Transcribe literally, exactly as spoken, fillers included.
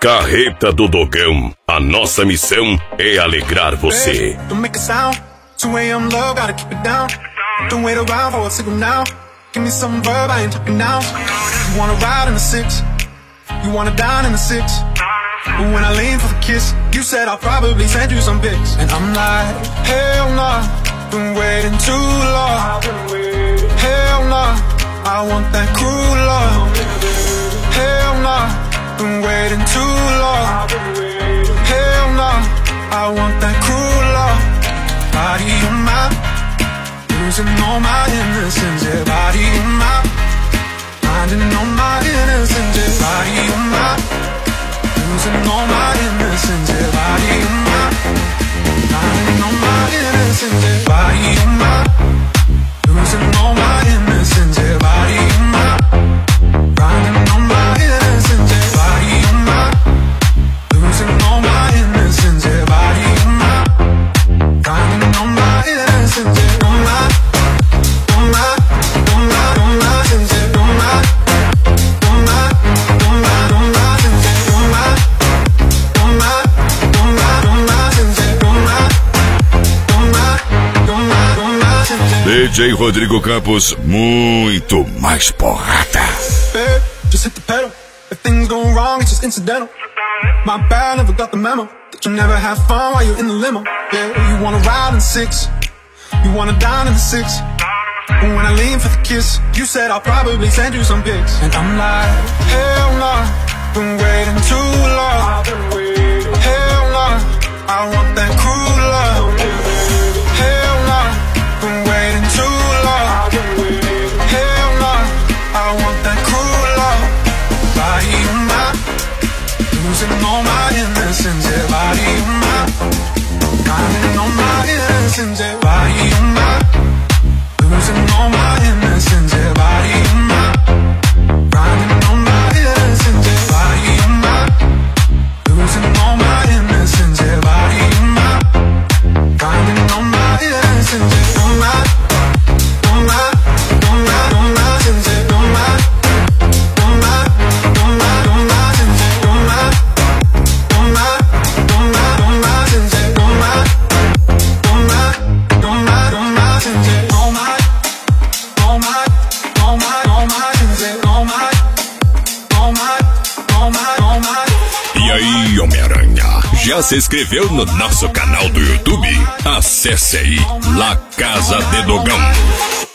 Carreta do Dogão. A nossa missão é alegrar você. Don't make a sound. two a.m. love, gotta keep it down. Don't wait around for a signal now. Give me some verb, I ain't talking now. You wanna ride in the six, you wanna dine in the six. But when I lean for the kiss, you said I'll probably send you some pics. And I'm like, hell nah, been waiting too long. Hell nah, I want that cruel love. Hell nah, been waiting too long. Hell nah, I want that cruel love. Body on my, losing all my innocence. Yeah, body on my, finding all my innocence. Yeah, body on my, losing all my innocence. Yeah, body on my, finding all my innocence. Yeah, body on my, losing all my innocence. Yeah, body on my, finding all my innocence. Yeah, body on my, losing all my innocence. Yeah, body on my, finding all my innocence. Yeah, on my, on my, on my, on my innocence. Yeah, on my, on my, on my, on my innocence. Yeah, on my, on my, on my, on my innocence. Yeah, on my, on my, on my, on my innocence. D J Rodrigo Campos, muito mais porrada. Babe, just hit the pedal. If things go wrong, it's just incidental. My bad, never got the memo that you never have fun while you're in the limo. Yeah, you wanna ride in six, you wanna dine in the six. But when I lean for the kiss, you said I'll probably send you some pics. And I'm like, hell nah, been waiting too long. Hell nah, I want that cruel love. Hell nah, been waiting too long. Hell nah, I want that cruel love. Body on my, losing all my innocence. Yeah, body on my, finding all my innocence. Yeah, body on my, losing all my innocence. Yeah, body on my, finding all my innocence. Yeah, body on my, losing all my innocence. Yeah, body on my, finding all my innocence. Yeah, on my, on my, on my, on my innocence. Yeah, on my, on my, on my, on my innocence. Yeah, on my, on my, on my, on my innocence. Yeah, on my, on my, on my, on my innocence. Yeah, on my, on my, on my, on my innocence. Yeah, on my, on my, on my, on my. E aí, Homem-Aranha, já se inscreveu no nosso canal do YouTube? Acesse aí, La Casa de Dogão.